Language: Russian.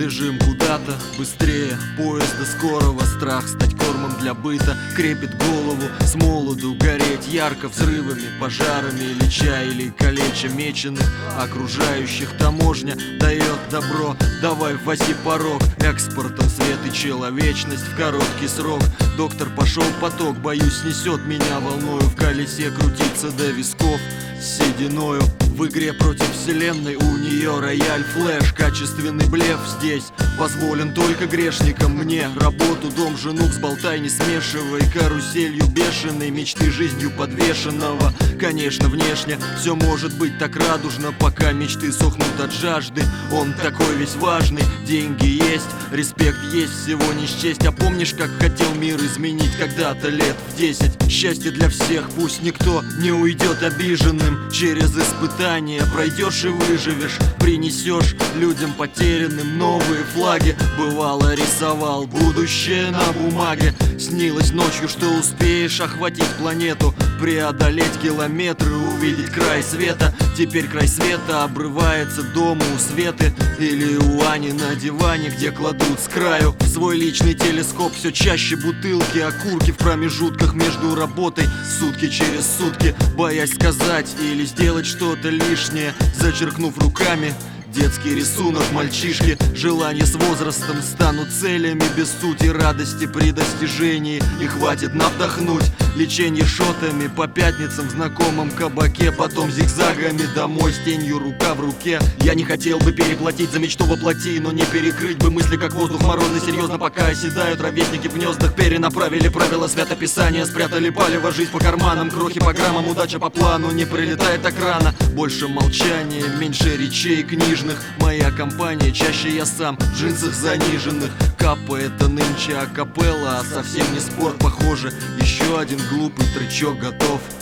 бежим куда-то быстрее поезда скорого. Страх стать кормом для быта крепит голову, с молоду гореть ярко взрывами, пожарами, леча или калеча меченых окружающих. Таможня дает добро, давай ввози порог, экспортом свет и человечность в короткий срок. Доктор, пошел поток, боюсь, снесет меня волною, в колесе крутиться до висков сединою. В игре против вселенной у нее рояль флэш. Качественный блеф здесь позволен только грешникам. Мне работу, дом, жену взболтай, не смешивай. Каруселью бешеной, мечты жизнью подвешенного. Конечно, внешне все может быть так радужно, пока мечты сохнут от жажды. Он такой весь важный, деньги есть, респект есть, всего не счесть. А помнишь, как хотел мир изменить когда-то лет в 10? Счастье для всех, пусть никто не уйдет обиженным. Через испытания пройдешь и выживешь, принесешь людям потерянным новые флаги. Бывало, рисовал будущее на бумаге. Снилось ночью, что успеешь охватить планету, преодолеть километры, увидеть край света. Теперь край света обрывается дома у Светы или у Ани на диване, где кладут с краю в свой личный телескоп. Все чаще бутылки, окурки в промежутках между работой, сутки через сутки, боясь сказать или сделать что-то лишнее, зачеркнув руками детский рисунок мальчишки. Желания с возрастом станут целями без сути, радости при достижении, и хватит на вдохнуть. Лечение шотами по пятницам в знакомом кабаке, потом зигзагами домой с тенью рука в руке. Я не хотел бы переплатить за мечту воплоти, но не перекрыть бы мысли, как воздух морозный. Серьезно, пока оседают ровесники в гнездах, перенаправили правила святописания, спрятали палево, жизнь по карманам, крохи по граммам, удача по плану не прилетает так рано. Больше молчания, меньше речей книжных. Моя компания, чаще я сам, в джинсах заниженных. Капа это нынче акапелла, а совсем не спорт, похоже. Еще один глупый трючок готов.